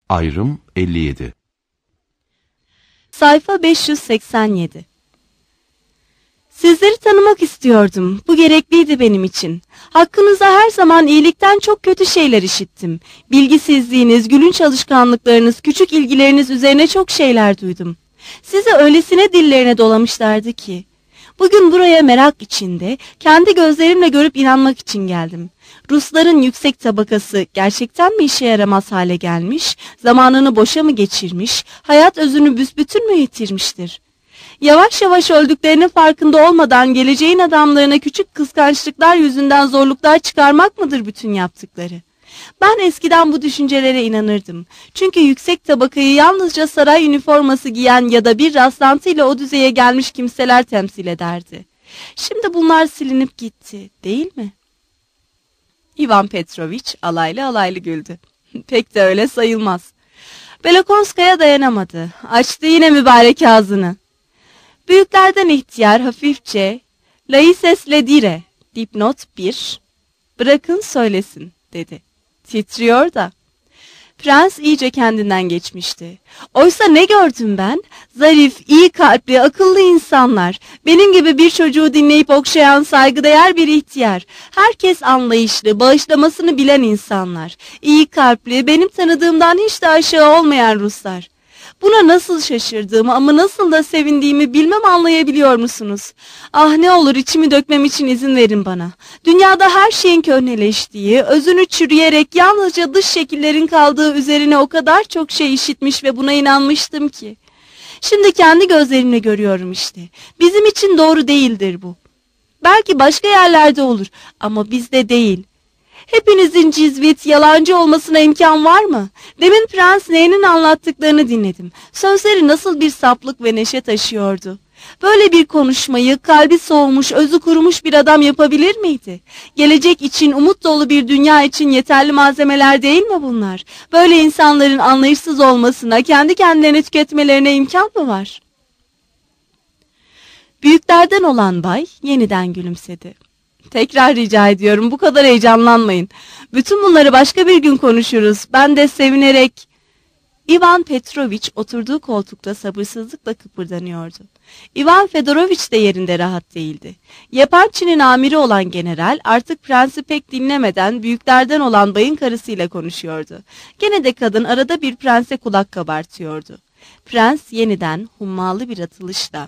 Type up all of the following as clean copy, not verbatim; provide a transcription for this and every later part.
Ayrım 57. Sayfa 587. Sizleri tanımak istiyordum. Bu gerekliydi benim için. Hakkınızda her zaman iyilikten çok kötü şeyler işittim. Bilgisizliğiniz, gülünç alışkanlıklarınız, küçük ilgileriniz üzerine çok şeyler duydum. Sizi öylesine dillerine dolamışlardı ki. Bugün buraya merak içinde, kendi gözlerimle görüp inanmak için geldim. Rusların yüksek tabakası gerçekten mi işe yaramaz hale gelmiş, zamanını boşa mı geçirmiş, hayat özünü büsbütün mü yitirmiştir? Yavaş yavaş öldüklerinin farkında olmadan geleceğin adamlarına küçük kıskançlıklar yüzünden zorluklar çıkarmak mıdır bütün yaptıkları? Ben eskiden bu düşüncelere inanırdım. Çünkü yüksek tabakayı yalnızca saray üniforması giyen ya da bir rastlantıyla o düzeye gelmiş kimseler temsil ederdi. Şimdi bunlar silinip gitti, değil mi? İvan Petroviç alaylı alaylı güldü. Pek de öyle sayılmaz. Belokonskaya dayanamadı. Açtı yine mübarek ağzını. Büyüklerden ihtiyar hafifçe "Laises dire" dipnot 1, "Bırakın söylesin" dedi. Titriyor da. Prens iyice kendinden geçmişti. Oysa ne gördüm ben? Zarif, iyi kalpli, akıllı insanlar. Benim gibi bir çocuğu dinleyip okşayan saygıdeğer bir ihtiyar. Herkes anlayışlı, bağışlamasını bilen insanlar. İyi kalpli, benim tanıdığımdan hiç de aşağı olmayan Ruslar. Buna nasıl şaşırdığımı ama nasıl da sevindiğimi bilmem anlayabiliyor musunuz? Ah ne olur içimi dökmem için izin verin bana. Dünyada her şeyin köhneleştiği, özünü çürüyerek yalnızca dış şekillerin kaldığı üzerine o kadar çok şey işitmiş ve buna inanmıştım ki. Şimdi kendi gözlerimle görüyorum işte. Bizim için doğru değildir bu. Belki başka yerlerde olur ama bizde değil. Hepinizin cizvit, yalancı olmasına imkan var mı? Demin Prens N'nin anlattıklarını dinledim. Sözleri nasıl bir saplık ve neşe taşıyordu. Böyle bir konuşmayı kalbi soğumuş, özü kurumuş bir adam yapabilir miydi? Gelecek için, umut dolu bir dünya için yeterli malzemeler değil mi bunlar? Böyle insanların anlayışsız olmasına, kendi kendilerini tüketmelerine imkan mı var? Büyüklerden olan bay yeniden gülümsedi. Tekrar rica ediyorum, bu kadar heyecanlanmayın. Bütün bunları başka bir gün konuşuruz. Ben de sevinerek... İvan Petroviç oturduğu koltukta sabırsızlıkla kıpırdanıyordu. İvan Fedoroviç de yerinde rahat değildi. Yeparçi'nin amiri olan general artık prensi pek dinlemeden büyüklerden olan bayın karısıyla konuşuyordu. Gene de kadın arada bir prense kulak kabartıyordu. Prens yeniden hummalı bir atılışla...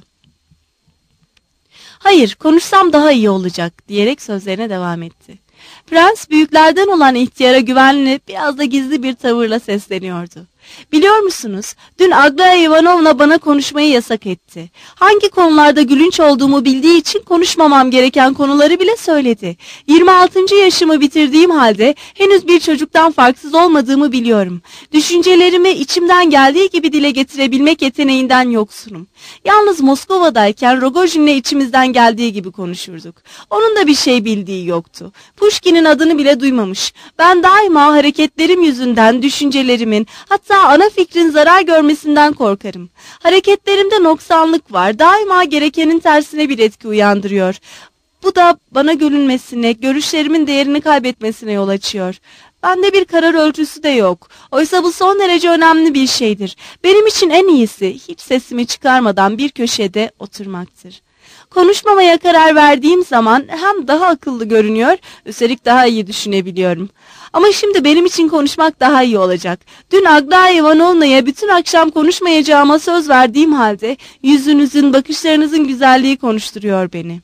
"Hayır, konuşsam daha iyi olacak" diyerek sözlerine devam etti. Prens büyüklerden olan ihtiyara güvenli, biraz da gizli bir tavırla sesleniyordu. "Biliyor musunuz, dün Aglaya Ivanovna bana konuşmayı yasak etti. Hangi konularda gülünç olduğumu bildiği için konuşmamam gereken konuları bile söyledi. 26. yaşımı bitirdiğim halde henüz bir çocuktan farksız olmadığımı biliyorum. Düşüncelerimi içimden geldiği gibi dile getirebilmek yeteneğinden yoksunum. Yalnız Moskova'dayken Rogojin'le içimizden geldiği gibi konuşurduk. Onun da bir şey bildiği yoktu. Pushkin'in adını bile duymamış. Ben daima hareketlerim yüzünden düşüncelerimin, hatta ana fikrin zarar görmesinden korkarım. Hareketlerimde noksanlık var. Daima gerekenin tersine bir etki uyandırıyor. Bu da bana görünmesine, görüşlerimin değerini kaybetmesine yol açıyor. Bende bir karar ölçüsü de yok. Oysa bu son derece önemli bir şeydir. Benim için en iyisi hiç sesimi çıkarmadan bir köşede oturmaktır. Konuşmamaya karar verdiğim zaman hem daha akıllı görünüyor, üstelik daha iyi düşünebiliyorum. Ama şimdi benim için konuşmak daha iyi olacak. Dün Aglaya Ivanovna'ya bütün akşam konuşmayacağıma söz verdiğim halde yüzünüzün, bakışlarınızın güzelliği konuşturuyor beni."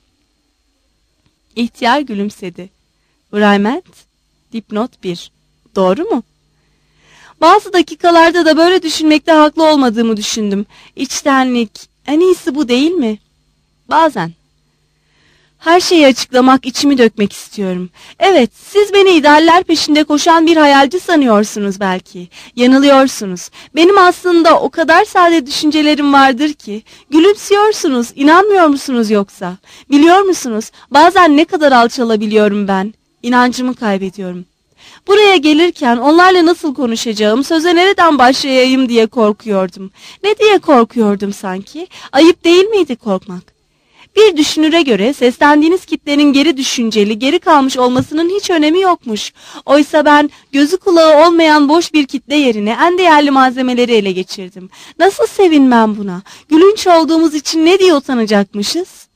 İhtiyar gülümsedi. "Vrayment, dipnot 1. Doğru mu?" Bazı dakikalarda da böyle düşünmekte haklı olmadığımı düşündüm. İçtenlik, en iyisi bu değil mi? Bazen. Her şeyi açıklamak, içimi dökmek istiyorum. Evet, siz beni idealler peşinde koşan bir hayalci sanıyorsunuz belki. Yanılıyorsunuz. Benim aslında o kadar sade düşüncelerim vardır ki. Gülümsüyorsunuz, inanmıyor musunuz yoksa? Biliyor musunuz, bazen ne kadar alçalabiliyorum ben. İnancımı kaybediyorum. Buraya gelirken onlarla nasıl konuşacağım, söze nereden başlayayım diye korkuyordum. Ne diye korkuyordum sanki? Ayıp değil miydi korkmak? Bir düşünüre göre seslendiğiniz kitlenin geri düşünceli, geri kalmış olmasının hiç önemi yokmuş. Oysa ben gözü kulağı olmayan boş bir kitle yerine en değerli malzemeleri ele geçirdim. Nasıl sevinmem buna? Gülünç olduğumuz için ne diye utanacakmışız?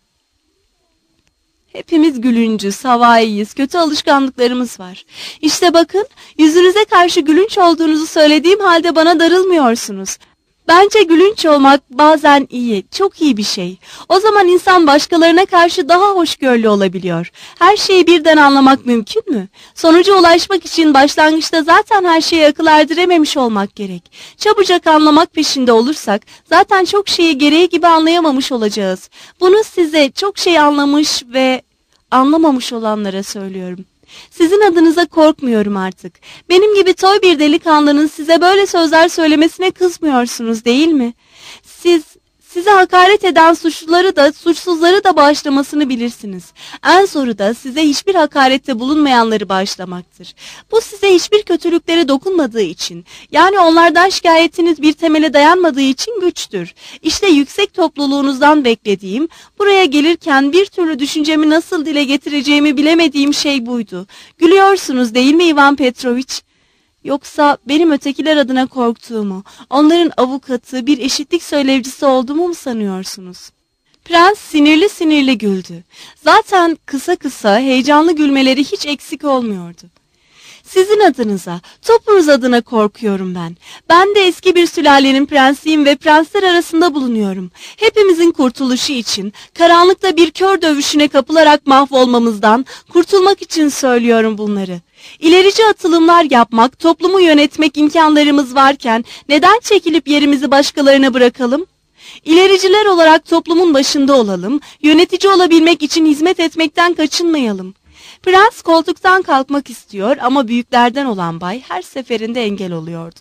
Hepimiz gülüncüz, havaiyiz, kötü alışkanlıklarımız var. İşte bakın, yüzünüze karşı gülünç olduğunuzu söylediğim halde bana darılmıyorsunuz. Bence gülünç olmak bazen iyi, çok iyi bir şey. O zaman insan başkalarına karşı daha hoşgörülü olabiliyor. Her şeyi birden anlamak mümkün mü? Sonuca ulaşmak için başlangıçta zaten her şeyi akıl erdirememiş olmak gerek. Çabucak anlamak peşinde olursak zaten çok şeyi gereği gibi anlayamamış olacağız. Bunu size çok şey anlamış ve anlamamış olanlara söylüyorum. Sizin adınıza korkmuyorum artık. Benim gibi toy bir delikanlının size böyle sözler söylemesine kızmıyorsunuz değil mi? Size hakaret eden suçluları da suçsuzları da bağışlamasını bilirsiniz. En zoru da size hiçbir hakarette bulunmayanları bağışlamaktır. Bu size hiçbir kötülükleri dokunmadığı için, yani onlardan şikayetiniz bir temele dayanmadığı için güçtür. İşte yüksek topluluğunuzdan beklediğim, buraya gelirken bir türlü düşüncemi nasıl dile getireceğimi bilemediğim şey buydu. Gülüyorsunuz değil mi Ivan Petroviç? Yoksa benim ötekiler adına korktuğumu, onların avukatı, bir eşitlik söylevcisi olduğumu mu sanıyorsunuz? Prens sinirli sinirli güldü. Zaten kısa kısa heyecanlı gülmeleri hiç eksik olmuyordu. Sizin adınıza, topunuz adına korkuyorum ben. Ben de eski bir sülalenin prensiyim ve prensler arasında bulunuyorum. Hepimizin kurtuluşu için, karanlıkta bir kör dövüşüne kapılarak mahvolmamızdan kurtulmak için söylüyorum bunları. İlerici atılımlar yapmak, toplumu yönetmek imkanlarımız varken neden çekilip yerimizi başkalarına bırakalım? İlericiler olarak toplumun başında olalım, yönetici olabilmek için hizmet etmekten kaçınmayalım. Prens koltuktan kalkmak istiyor ama büyüklerden olan bay her seferinde engel oluyordu.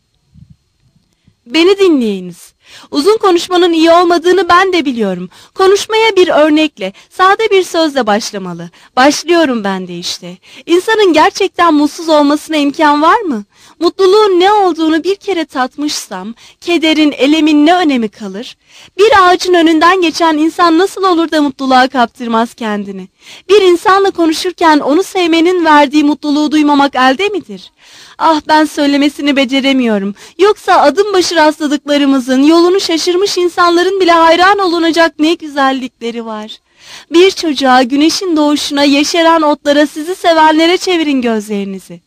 Beni dinleyiniz. Uzun konuşmanın iyi olmadığını ben de biliyorum. Konuşmaya bir örnekle, sade bir sözle başlamalı. Başlıyorum ben de işte. İnsanın gerçekten mutsuz olmasına imkan var mı? Mutluluğun ne olduğunu bir kere tatmışsam, kederin, elemin ne önemi kalır? Bir ağacın önünden geçen insan nasıl olur da mutluluğa kaptırmaz kendini? Bir insanla konuşurken onu sevmenin verdiği mutluluğu duymamak elde midir? Ah, ben söylemesini beceremiyorum. Yoksa adım başı rastladıklarımızın, yolunu şaşırmış insanların bile hayran olunacak ne güzellikleri var. Bir çocuğa, güneşin doğuşuna, yeşeren otlara, sizi sevenlere çevirin gözlerinizi.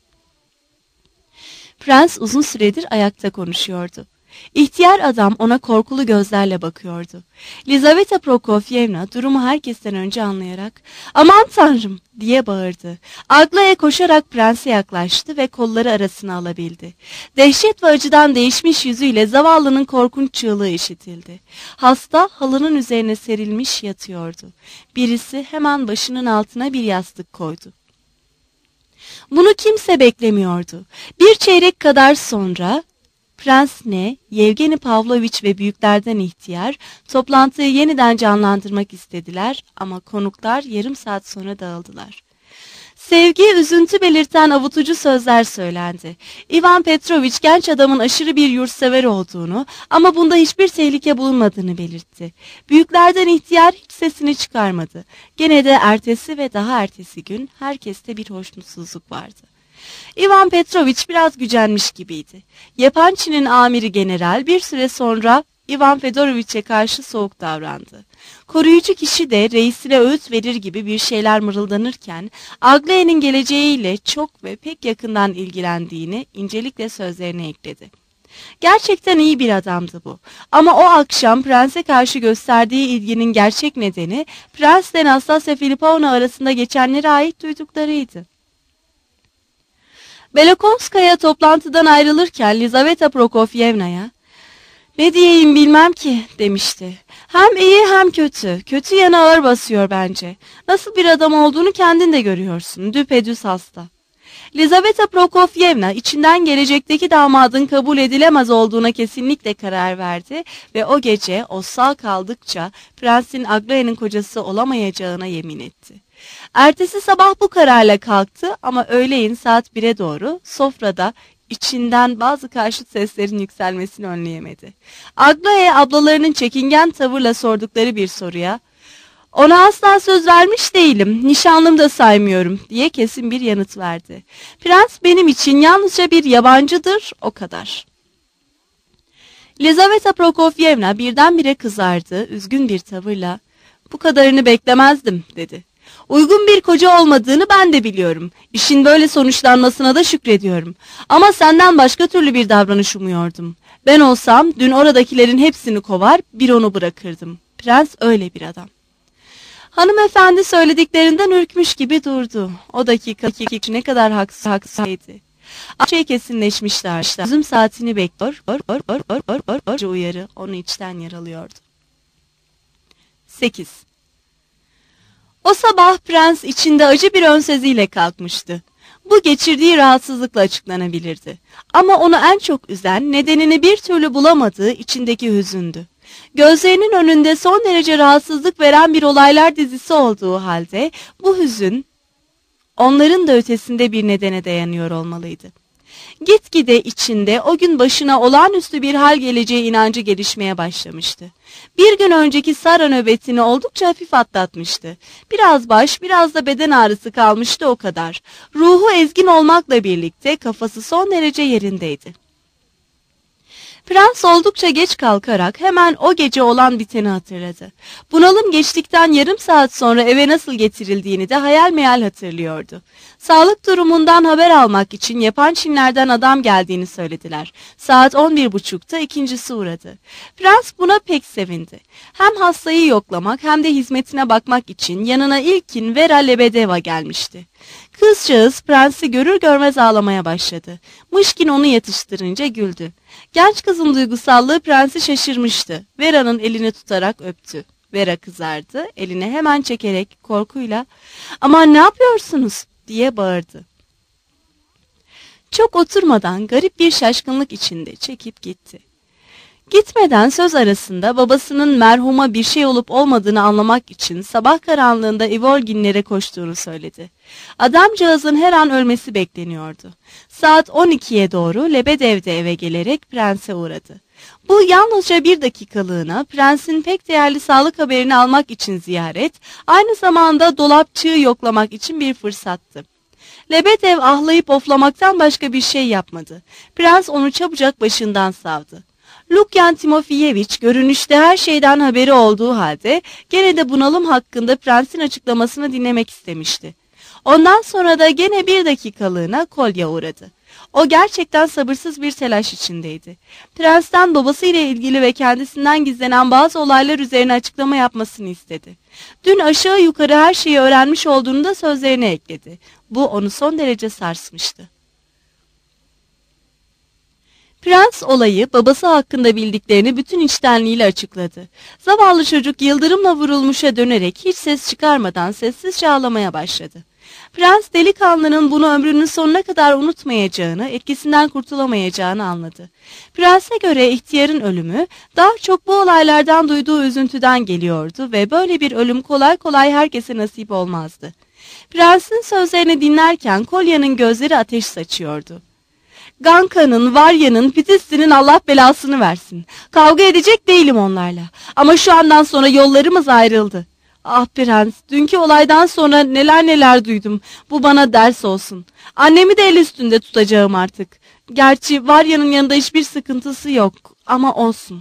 Prens uzun süredir ayakta konuşuyordu. İhtiyar adam ona korkulu gözlerle bakıyordu. Lizaveta Prokofyevna durumu herkesten önce anlayarak "Aman tanrım!" diye bağırdı. Aglaya koşarak prense yaklaştı ve kolları arasına alabildi. Dehşet ve acıdan değişmiş yüzüyle zavallının korkunç çığlığı işitildi. Hasta halının üzerine serilmiş yatıyordu. Birisi hemen başının altına bir yastık koydu. Bunu kimse beklemiyordu. Bir çeyrek kadar sonra Prens ne, Yevgeni Pavloviç ve büyüklerden ihtiyar toplantıyı yeniden canlandırmak istediler ama konuklar yarım saat sonra dağıldılar. Sevgi, üzüntü belirten avutucu sözler söylendi. Ivan Petroviç genç adamın aşırı bir yurtsever olduğunu ama bunda hiçbir tehlike bulunmadığını belirtti. Büyüklerden ihtiyar hiç sesini çıkarmadı. Gene de ertesi ve daha ertesi gün herkeste bir hoşnutsuzluk vardı. Ivan Petroviç biraz gücenmiş gibiydi. Yepançi'nin amiri general bir süre sonra Ivan Fedoroviç'e karşı soğuk davrandı. Koruyucu kişi de reisine öğüt verir gibi bir şeyler mırıldanırken Aglaya'nın geleceğiyle çok ve pek yakından ilgilendiğini incelikle sözlerine ekledi. Gerçekten iyi bir adamdı bu. Ama o akşam prense karşı gösterdiği ilginin gerçek nedeni prensle Nastasya Filipovna arasında geçenlere ait duyduklarıydı. Belokovskaya toplantıdan ayrılırken Lizaveta Prokofyevna'ya "Ne diyeyim bilmem ki" demişti. "Hem iyi hem kötü. Kötü yanı ağır basıyor bence. Nasıl bir adam olduğunu kendin de görüyorsun. Düpedüz hasta." Lizaveta Prokofyevna içinden gelecekteki damadın kabul edilemez olduğuna kesinlikle karar verdi ve o gece o sağ kaldıkça prensin Aglaya'nın kocası olamayacağına yemin etti. Ertesi sabah bu kararla kalktı ama öğleyin saat 1'e doğru sofrada içinden bazı karşıt seslerin yükselmesini önleyemedi. Aglaya ablalarının çekingen tavırla sordukları bir soruya Ona asla söz vermiş değilim, nişanlım da saymıyorum diye kesin bir yanıt verdi. Prens benim için yalnızca bir yabancıdır, o kadar. Lizaveta Prokofyevna birdenbire kızardı, üzgün bir tavırla. Bu kadarını beklemezdim dedi. Uygun bir koca olmadığını ben de biliyorum. İşin böyle sonuçlanmasına da şükrediyorum. Ama senden başka türlü bir davranış umuyordum. Ben olsam dün oradakilerin hepsini kovar, bir onu bırakırdım. Prens öyle bir adam. Hanımefendi söylediklerinden ürkmüş gibi durdu. O dakika ne kadar haksızdı. Şey kesinleşmişler. Üzüm saatini bekliyor. Uyarı onu içten yaralıyordu. 8. O sabah prens içinde acı bir önseziyle kalkmıştı. Bu geçirdiği rahatsızlıkla açıklanabilirdi. Ama onu en çok üzen, nedenini bir türlü bulamadığı içindeki hüzündü. Gözlerinin önünde son derece rahatsızlık veren bir olaylar dizisi olduğu halde bu hüzün onların da ötesinde bir nedene dayanıyor olmalıydı. Gitgide içinde o gün başına olağanüstü bir hal geleceği inancı gelişmeye başlamıştı. Bir gün önceki Sara nöbetini oldukça hafif atlatmıştı. Biraz baş, biraz da beden ağrısı kalmıştı, o kadar. Ruhu ezgin olmakla birlikte kafası son derece yerindeydi. Prens oldukça geç kalkarak hemen o gece olan biteni hatırladı. Bunalım geçtikten yarım saat sonra eve nasıl getirildiğini de hayal meyal hatırlıyordu. Sağlık durumundan haber almak için yapan Çinlerden adam geldiğini söylediler. Saat 11.30'da ikincisi uğradı. Prens buna pek sevindi. Hem hastayı yoklamak hem de hizmetine bakmak için yanına ilkin Vera Lebedeva gelmişti. Kızcağız prensi görür görmez ağlamaya başladı. Mışkin onu yatıştırınca güldü. Genç kızın duygusallığı prensi şaşırmıştı. Vera'nın elini tutarak öptü. Vera kızardı, elini hemen çekerek korkuyla "Aman ne yapıyorsunuz?" diye bağırdı. Çok oturmadan garip bir şaşkınlık içinde çekip gitti. Gitmeden söz arasında babasının merhuma bir şey olup olmadığını anlamak için sabah karanlığında Ivolginlere koştuğunu söyledi. Adamcağızın her an ölmesi bekleniyordu. Saat 12'ye doğru Lebedev de eve gelerek prense uğradı. Bu yalnızca bir dakikalığına prensin pek değerli sağlık haberini almak için ziyaret, aynı zamanda dolapçığı yoklamak için bir fırsattı. Lebedev ahlayıp oflamaktan başka bir şey yapmadı. Prens onu çabucak başından savdı. Lukyan Timofeyevich görünüşte her şeyden haberi olduğu halde gene de bunalım hakkında prensin açıklamasını dinlemek istemişti. Ondan sonra da gene bir dakikalığına Kolya uğradı. O gerçekten sabırsız bir telaş içindeydi. Prensten babasıyla ilgili ve kendisinden gizlenen bazı olaylar üzerine açıklama yapmasını istedi. Dün aşağı yukarı her şeyi öğrenmiş olduğunu da sözlerine ekledi. Bu onu son derece sarsmıştı. Prens olayı babası hakkında bildiklerini bütün içtenliğiyle açıkladı. Zavallı çocuk yıldırımla vurulmuşa dönerek hiç ses çıkarmadan sessizce ağlamaya başladı. Prens delikanlının bunu ömrünün sonuna kadar unutmayacağını, etkisinden kurtulamayacağını anladı. Prense göre ihtiyarın ölümü daha çok bu olaylardan duyduğu üzüntüden geliyordu ve böyle bir ölüm kolay kolay herkese nasip olmazdı. Prensin sözlerini dinlerken Kolya'nın gözleri ateş saçıyordu. Ganka'nın, Varya'nın, Pitisti'nin Allah belasını versin. Kavga edecek değilim onlarla. Ama şu andan sonra yollarımız ayrıldı. Ah prens, dünkü olaydan sonra neler neler duydum. Bu bana ders olsun. Annemi de el üstünde tutacağım artık. Gerçi Varya'nın yanında hiçbir sıkıntısı yok ama olsun.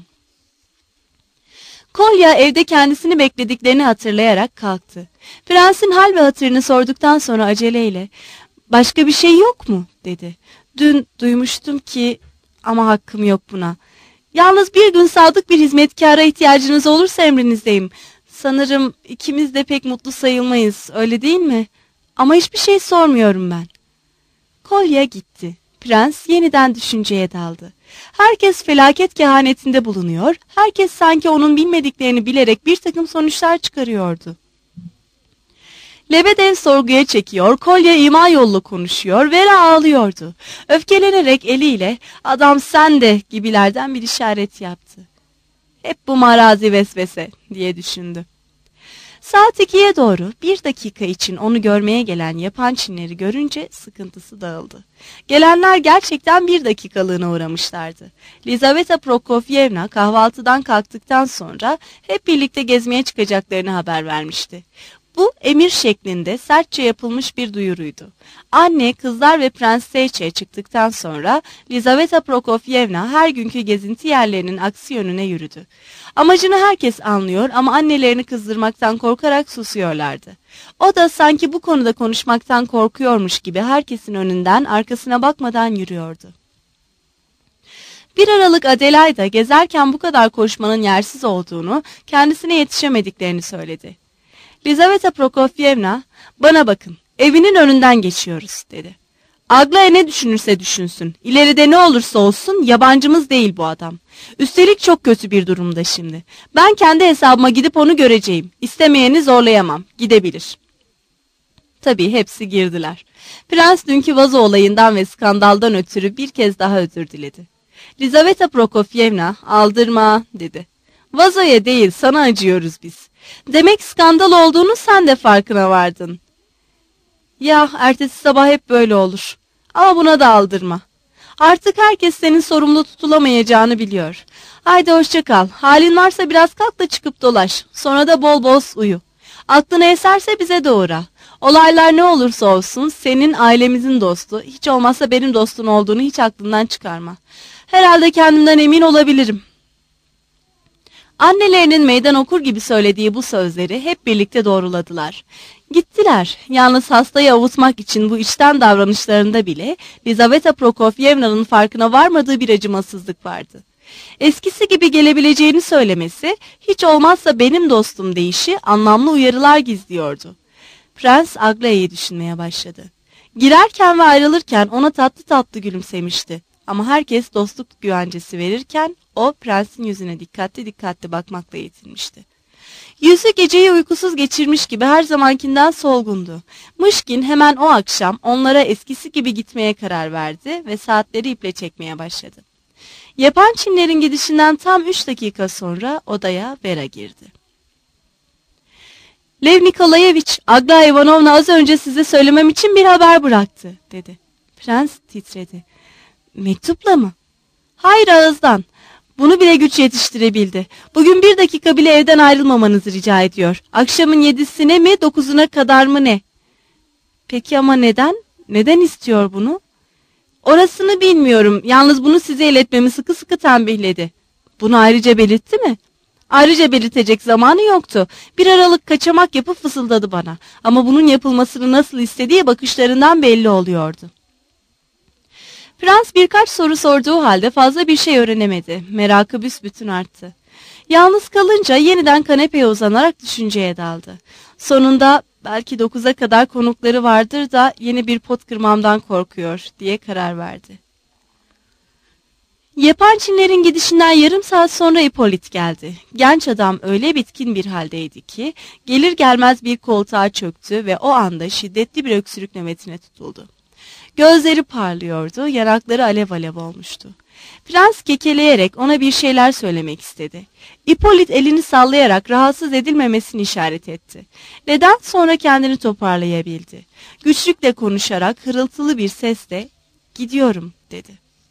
Kolya evde kendisini beklediklerini hatırlayarak kalktı. Prensin hal ve hatırını sorduktan sonra aceleyle "Başka bir şey yok mu?" dedi. "Dün duymuştum ki ama hakkım yok buna. Yalnız bir gün sadık bir hizmetkara ihtiyacınız olursa emrinizdeyim. Sanırım ikimiz de pek mutlu sayılmayız, öyle değil mi? Ama hiçbir şey sormuyorum ben." Kolya gitti. Prens yeniden düşünceye daldı. Herkes felaket kehanetinde bulunuyor, herkes sanki onun bilmediklerini bilerek bir takım sonuçlar çıkarıyordu. Lebedev sorguya çekiyor, Kolya ima yollu konuşuyor, Vera ağlıyordu. Öfkelenerek eliyle "Adam sen de" gibilerden bir işaret yaptı. Hep bu marazi vesvese diye düşündü. Saat 2'ye doğru 1 dakika için onu görmeye gelen yapan Çinleri görünce sıkıntısı dağıldı. Gelenler gerçekten 1 dakikalığına uğramışlardı. Lizaveta Prokofyevna kahvaltıdan kalktıktan sonra hep birlikte gezmeye çıkacaklarını haber vermişti. Bu emir şeklinde sertçe yapılmış bir duyuruydu. Anne, kızlar ve Prens Seyçe çıktıktan sonra Lizaveta Prokofyevna her günkü gezinti yerlerinin aksi yönüne yürüdü. Amacını herkes anlıyor ama annelerini kızdırmaktan korkarak susuyorlardı. O da sanki bu konuda konuşmaktan korkuyormuş gibi herkesin önünden arkasına bakmadan yürüyordu. Bir aralık Adelaide gezerken bu kadar koşmanın yersiz olduğunu, kendisine yetişemediklerini söyledi. Lizaveta Prokofyevna, "Bana bakın, evinin önünden geçiyoruz," dedi. "Aglaya ne düşünürse düşünsün, ileride ne olursa olsun yabancımız değil bu adam. Üstelik çok kötü bir durumda şimdi. Ben kendi hesabıma gidip onu göreceğim. İstemeyeni zorlayamam, gidebilir." Tabii hepsi girdiler. Prens dünkü vazo olayından ve skandaldan ötürü bir kez daha özür diledi. Lizaveta Prokofyevna, "Aldırma," dedi. "Vazoya değil, sana acıyoruz biz. Demek skandal olduğunu sen de farkına vardın." "Ya ertesi sabah hep böyle olur. Ama buna da aldırma. Artık herkes senin sorumlu tutulamayacağını biliyor. Haydi hoşça kal. Halin varsa biraz kalk da çıkıp dolaş. Sonra da bol bol uyu. Aklına eserse bize de uğra. Olaylar ne olursa olsun senin ailemizin dostu, hiç olmazsa benim dostun olduğunu hiç aklından çıkarma. Herhalde kendimden emin olabilirim." Annelerinin meydan okur gibi söylediği bu sözleri hep birlikte doğruladılar. Gittiler. Yalnız hastayı avutmak için bu içten davranışlarında bile Lizaveta Prokofyevna'nın farkına varmadığı bir acımasızlık vardı. Eskisi gibi gelebileceğini söylemesi, hiç olmazsa benim dostum deyişi anlamlı uyarılar gizliyordu. Prens Aglaya'yı düşünmeye başladı. Girerken ve ayrılırken ona tatlı tatlı gülümsemişti. Ama herkes dostluk güvencesi verirken o prensin yüzüne dikkatli dikkatli bakmakla yetinmişti. Yüzü geceyi uykusuz geçirmiş gibi her zamankinden solgundu. Mışkin hemen o akşam onlara eskisi gibi gitmeye karar verdi ve saatleri iple çekmeye başladı. Yapan Çinlerin gidişinden tam 3 dakika sonra odaya Vera girdi. "Lev Nikolayevich, Aglaya Ivanovna az önce size söylemem için bir haber bıraktı," dedi. Prens titredi. "Mektupla mı?" "Hayır, ağızdan. Bunu bile güç yetiştirebildi. Bugün 1 dakika bile evden ayrılmamanızı rica ediyor. Akşamın 7'sine mi 9'una kadar mı ne?" "Peki ama neden? Neden istiyor bunu?" "Orasını bilmiyorum. Yalnız bunu size iletmemi sıkı sıkı tembihledi." "Bunu ayrıca belirtti mi?" "Ayrıca belirtecek zamanı yoktu. Bir aralık kaçamak yapıp fısıldadı bana. Ama bunun yapılmasını nasıl istediği bakışlarından belli oluyordu." Prens birkaç soru sorduğu halde fazla bir şey öğrenemedi. Merakı büsbütün arttı. Yalnız kalınca yeniden kanepeye uzanarak düşünceye daldı. Sonunda belki 9'a kadar konukları vardır da yeni bir pot kırmamdan korkuyor diye karar verdi. Yapan Çinlerin gidişinden yarım saat sonra Hippolyt geldi. Genç adam öyle bitkin bir haldeydi ki gelir gelmez bir koltuğa çöktü ve o anda şiddetli bir öksürük nöbetine tutuldu. Gözleri parlıyordu, yanakları alev alev olmuştu. Prens kekeleyerek ona bir şeyler söylemek istedi. Hippolyt elini sallayarak rahatsız edilmemesini işaret etti. Neden sonra kendini toparlayabildi. Güçlükle konuşarak hırıltılı bir sesle "Gidiyorum," dedi.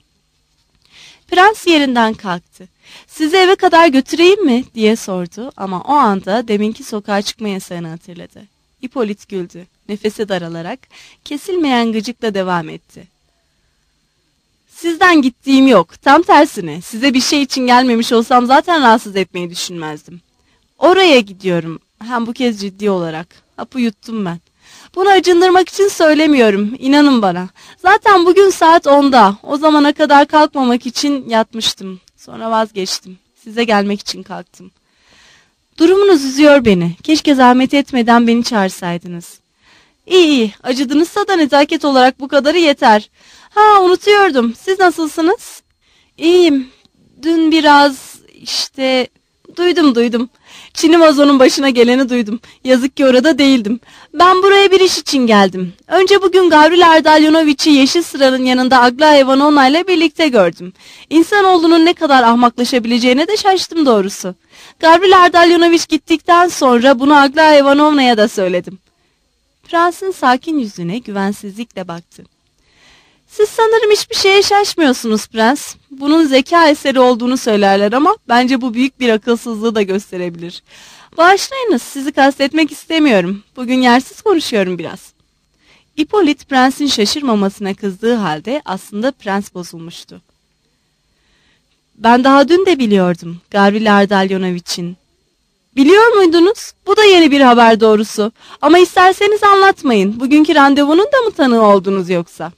Prens yerinden kalktı. "Sizi eve kadar götüreyim mi?" diye sordu ama o anda deminki sokağa çıkma yasağını hatırladı. Hippolyt güldü. Nefesi daralarak kesilmeyen gıcıkla devam etti. "Sizden gittiğim yok. Tam tersine size bir şey için gelmemiş olsam zaten rahatsız etmeyi düşünmezdim. Oraya gidiyorum. Hem bu kez ciddi olarak. Hapı yuttum ben. Bunu acındırmak için söylemiyorum. İnanın bana. Zaten bugün saat 10'da. O zamana kadar kalkmamak için yatmıştım. Sonra vazgeçtim. Size gelmek için kalktım. Durumunuz üzüyor beni. Keşke zahmet etmeden beni çağırsaydınız." "İyi iyi. Acıdınızsa da nezaket olarak bu kadarı yeter. Ha, unutuyordum. Siz nasılsınız?" "İyiyim. Dün biraz Duydum. Çinivazon'un başına geleni duydum. Yazık ki orada değildim. Ben buraya bir iş için geldim. Önce bugün Gavril Ardalyonoviç'i Yeşil Sıra'nın yanında Aglaya Ivanovna ile birlikte gördüm. İnsanoğlunun ne kadar ahmaklaşabileceğine de şaştım doğrusu. Gavril Ardalyonoviç gittikten sonra bunu Aglaya Ivanovna'ya da söyledim. Prensin sakin yüzüne güvensizlikle baktı. Siz sanırım hiçbir şeye şaşmıyorsunuz prens. Bunun zeka eseri olduğunu söylerler ama bence bu büyük bir akılsızlığı da gösterebilir. Bağışlayınız, sizi kastetmek istemiyorum. Bugün yersiz konuşuyorum biraz. Hippolyte prensin şaşırmamasına kızdığı halde aslında prens bozulmuştu. Ben daha dün de biliyordum Gavril Ardalyonoviç'in. Biliyor muydunuz? Bu da yeni bir haber doğrusu. Ama isterseniz anlatmayın. Bugünkü randevunun da mı tanığı oldunuz yoksa?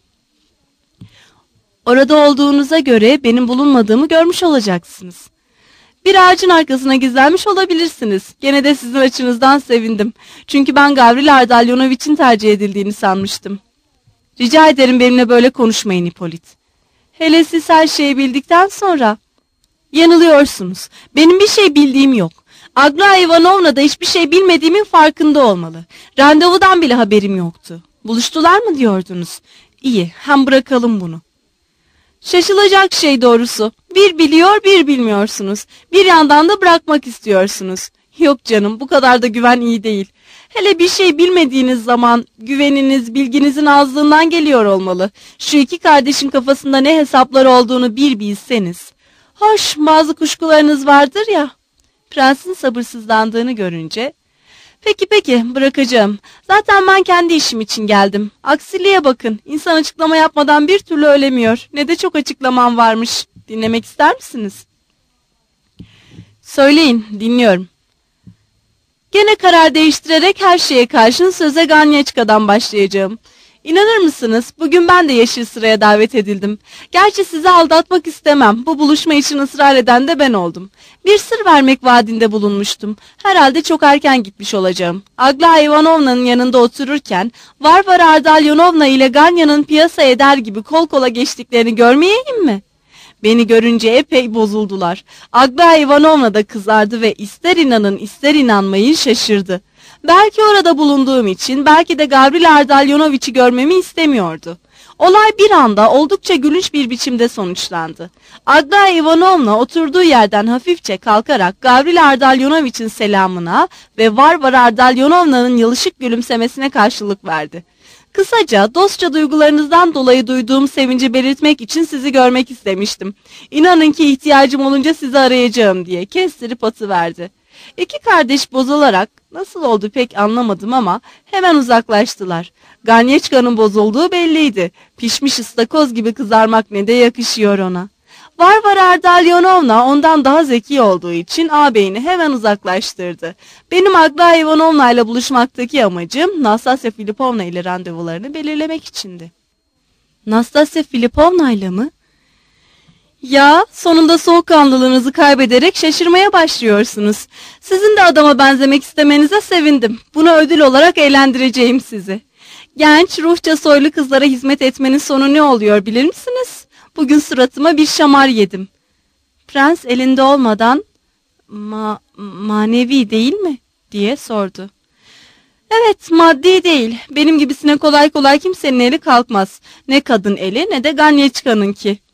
Orada olduğunuza göre benim bulunmadığımı görmüş olacaksınız. Bir ağacın arkasına gizlenmiş olabilirsiniz. Gene de sizin açınızdan sevindim. Çünkü ben Gavril Ardalyonoviç'in tercih edildiğini sanmıştım. Rica ederim benimle böyle konuşmayın Hippolyte. Hele siz her şeyi bildikten sonra. Yanılıyorsunuz. Benim bir şey bildiğim yok. Aglaya Ivanovna da hiçbir şey bilmediğimin farkında olmalı. Randevudan bile haberim yoktu. Buluştular mı diyordunuz? İyi, hem bırakalım bunu. Şaşılacak şey doğrusu. Bir biliyor, bir bilmiyorsunuz. Bir yandan da bırakmak istiyorsunuz. Yok canım, bu kadar da güven iyi değil. Hele bir şey bilmediğiniz zaman güveniniz bilginizin azlığından geliyor olmalı. Şu iki kardeşin kafasında ne hesaplar olduğunu bir bilseniz. Hoş, bazı kuşkularınız vardır ya. Prensin sabırsızlandığını görünce, Peki, bırakacağım. Zaten ben kendi işim için geldim. Aksiliğe bakın, insan açıklama yapmadan bir türlü ölemiyor. Ne de çok açıklamam varmış. Dinlemek ister misiniz? Söyleyin, dinliyorum. Gene karar değiştirerek her şeye karşın söze Ganyaçka'dan başlayacağım. İnanır mısınız? Bugün ben de Yeşil Sıra'ya davet edildim. Gerçi sizi aldatmak istemem. Bu buluşma için ısrar eden de ben oldum. Bir sır vermek vaadinde bulunmuştum. Herhalde çok erken gitmiş olacağım. Aglaya Ivanovna'nın yanında otururken Varvara Ardalyonovna ile Ganya'nın piyasa eder gibi kol kola geçtiklerini görmeyeyim mi? Beni görünce epey bozuldular. Aglaya Ivanovna da kızardı ve ister inanın ister inanmayın şaşırdı. Belki orada bulunduğum için, belki de Gavril Ardalyonoviç'i görmemi istemiyordu. Olay bir anda oldukça gülünç bir biçimde sonuçlandı. Aglaya Ivanovna oturduğu yerden hafifçe kalkarak Gavril Ardalyonoviç'in selamına ve Varvara Ardalyonovna'nın yılışık gülümsemesine karşılık verdi. Kısaca, dostça duygularınızdan dolayı duyduğum sevinci belirtmek için sizi görmek istemiştim. İnanın ki ihtiyacım olunca sizi arayacağım diye kestirip atıverdi. İki kardeş bozularak, nasıl oldu pek anlamadım ama hemen uzaklaştılar. Ganyeçka'nın bozulduğu belliydi. Pişmiş ıstakoz gibi kızarmak ne de yakışıyor ona. Varvara Ardalyonovna ondan daha zeki olduğu için ağabeyini hemen uzaklaştırdı. Benim Aglaya Ivanovna ile buluşmaktaki amacım Nastasya Filipovna ile randevularını belirlemek içindi. Nastasya Filipovna ile mi? Ya, sonunda soğukkanlılığınızı kaybederek şaşırmaya başlıyorsunuz. Sizin de adama benzemek istemenize sevindim. Buna ödül olarak eğlendireceğim sizi. Genç, ruhça soylu kızlara hizmet etmenin sonu ne oluyor bilir misiniz? Bugün suratıma bir şamar yedim. Prens elinde olmadan, manevi değil mi? Diye sordu. Evet, maddi değil. Benim gibisine kolay kolay kimsenin eli kalkmaz. Ne kadın eli ne de Ganyeçka'nınki.